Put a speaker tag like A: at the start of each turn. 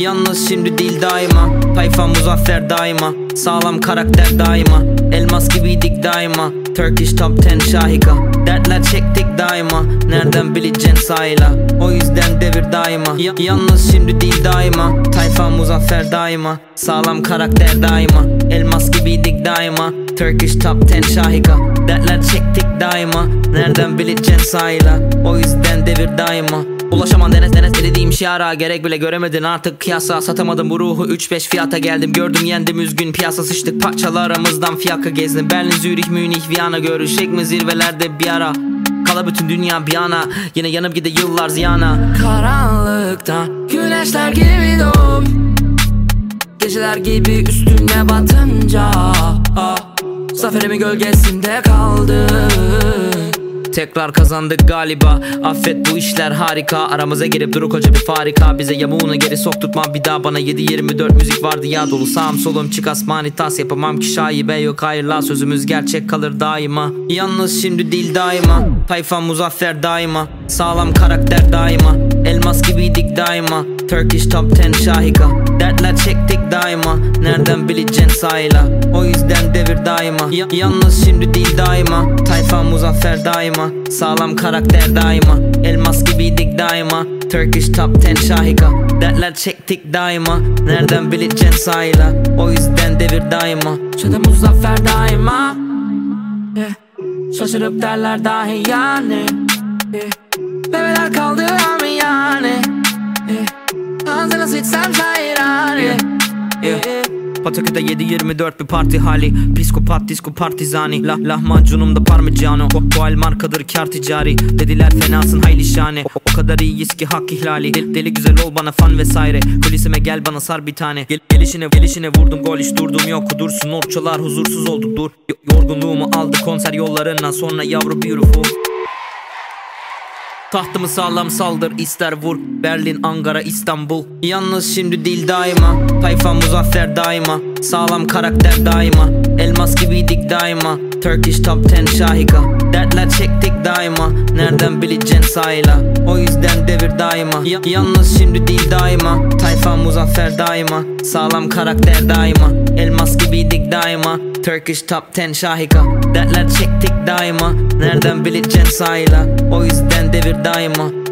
A: Yalnız şimdi değil daima. Tayfa muzaffer daima. Sağlam karakter daima. Elmas gibiydik daima. Turkish Top 10 şahika. Dertler çektik daima. Nereden bileceksin sayla. O yüzden devir daima. Yalnız şimdi değil daima. Tayfa muzaffer daima. Sağlam karakter daima. Elmas gibiydik daima. Turkish Top 10 şahika. Dertler çektik daima. Nereden bileceksin sayla. O yüzden devir daima. Ulaşaman denes dediğim şiara. Gerek bile göremedin artık kıyasa. Satamadım bu ruhu 3-5 fiyata geldim. Gördüm yendim üzgün piyasa sıçtık. Parçalarımızdan fiyaka gezdim. Berlin, Zürich, Münih, Viyana. Görüşecek mi zirvelerde bir ara. Kala bütün dünya bir yana. Yine yanıp gide yıllar ziyana.
B: Karanlıkta güneşler gibi doğup geceler gibi üstüne batınca zaferimin gölgesinde kaldı.
A: Tekrar kazandık galiba. Affet bu işler harika. Aramıza girip duru koca bir farika. Bize yamuğunu geri sokturtma bir daha bana. 7-24 müzik vardı ya dolu. Sağım solum çık asmanitas. Yapamam ki şaibe yok hayırla. Sözümüz gerçek kalır daima. Yalnız şimdi değil daima. Tayfa muzaffer daima. Sağlam karakter daima. Elmas gibiydik daima. Turkish Top 10 şahika. Dertler çektik daima. Nereden bileceksin sayla. O yüzden devir daima. Yalnız şimdi değil daima. Tayfa muzaffer daima. Sağlam karakter daima. Elmas gibiydik daima. Turkish Top 10 şahika. Dertler çektik daima. Nereden bileceksin sayla. O yüzden devir daima.
B: Şöyle muzaffer daima. Şaşırıp derler dahi yani. Bebeler kaldı mı yani. Ağzına sıçsam şairane.
A: Patakü'de 7-24 bir parti hali. Psikopat disco partizani. Lahmacunumda parmigiano. Koal markadır kar ticari. Dediler fenasın hayli şane. O kadar iyiyiz ki hak ihlali. Deli güzel ol bana fan vesaire. Kulisime gel bana sar bir tane. Gelişine vurdum gol hiç durdum yok. Dursun orçalar huzursuz olduk dur. Yorgunluğumu aldı konser yollarından sonra yavru beautiful. Tahtımı sağlam saldır ister vur. Berlin, Ankara, İstanbul. Yalnız şimdi değil daima. Tayfa muzaffer daima. Sağlam karakter daima. Elmas gibiydik daima. Turkish Top 10 şahika. Dertler çektik daima. Nereden bileceksin sayla. O yüzden devir daima. Yalnız şimdi değil daima. Tayfa muzaffer daima. Sağlam karakter daima. Elmas gibiydik daima. Turkish Top 10 şahika. Dertler çektik daima. Nereden bileceksin sayla. O yüzden devir daima.